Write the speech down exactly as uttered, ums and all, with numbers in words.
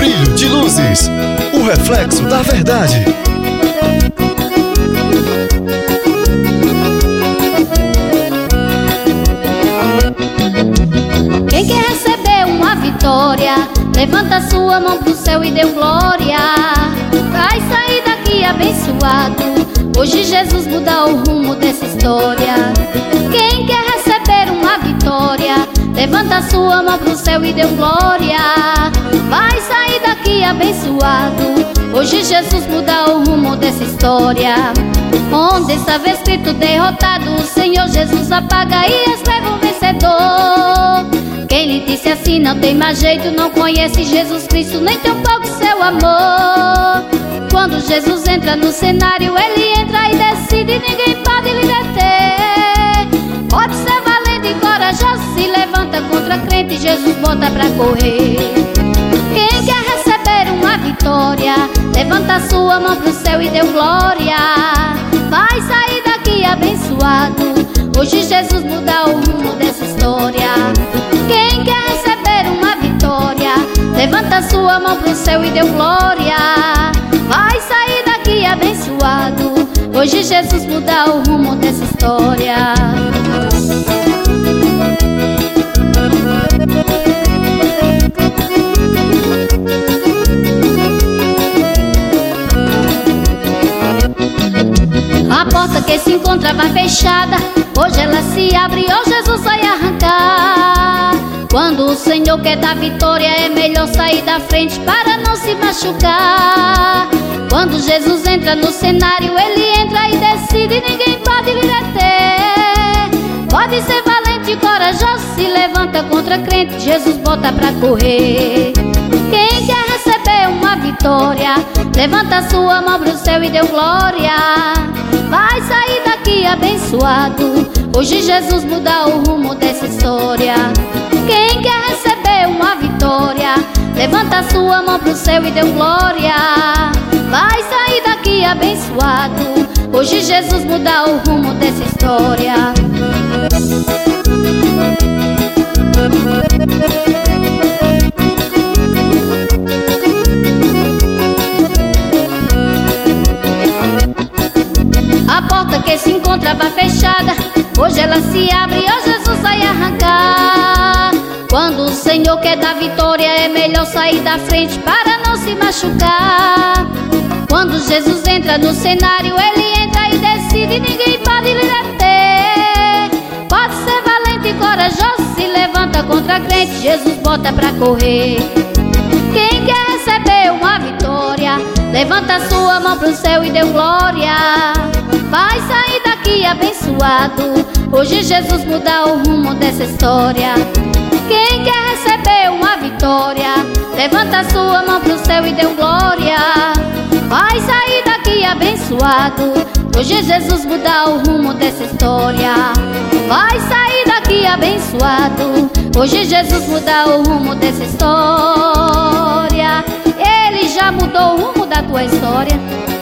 brilho de luzes, o reflexo da verdade. Quem quer receber uma vitória, levanta sua mão pro céu e dê glória. Vai sair daqui abençoado. Hoje Jesus muda o rumo dessa história. Quem quer receber uma vitória, levanta sua mão pro céu e dê glória. Vai sair daqui abençoado. Hoje Jesus muda o rumo dessa história. Onde estava escrito derrotado, o Senhor Jesus apaga e escreve um vencedor. Quem lhe disse assim não tem mais jeito, não conhece Jesus Cristo, nem tem um pouco seu amor. Quando Jesus entra no cenário, ele entra e decide, ninguém pode lhe deter. Pode ser valente e corajoso, se levanta contra crente, Jesus bota pra correr. Quem quer receber uma vitória, levanta sua mão pro céu e dê glória. Vai sair daqui abençoado. Hoje Jesus muda o rumo dessa história. Quem quer receber uma vitória, levanta sua mão pro céu e dê glória. Vai sair daqui abençoado. Hoje Jesus muda o rumo dessa história. A porta que se encontrava fechada, hoje ela se abre, hoje Jesus vai arrancar. Quando o Senhor quer dar vitória, é melhor sair da frente para não se machucar. Quando Jesus entra no cenário, ele entra e decide, ninguém pode lhe deter. Pode ser valente e corajoso, se levanta contra crente, Jesus bota pra correr. Quem quer receber uma vitória, levanta sua mão pro céu e dê glória. Vai sair daqui abençoado. Hoje Jesus muda o rumo dessa história. Quem quer receber uma vitória, levanta sua mão pro céu e dê glória. Vai sair daqui abençoado. Hoje Jesus muda o rumo dessa história. A porta que se encontrava fechada, hoje ela se abre, hoje Jesus vai arrancar. Quando o Senhor quer dar vitória, é melhor sair da frente para não se machucar. Quando Jesus entra no cenário, ele entra e decide, ninguém pode lhe deter. Pode ser valente e corajoso, se levanta contra crente, Jesus bota pra correr. Quem quer receber uma vitória, levanta sua mão pro céu e dê glória. Vai sair daqui abençoado. Hoje Jesus muda o rumo dessa história. Quem quer receber uma vitória, levanta sua mão pro céu e dê glória. Vai sair daqui abençoado. Hoje Jesus muda o rumo dessa história. Vai sair daqui abençoado. Hoje Jesus muda o rumo dessa história. Ele já mudou o rumo da tua história.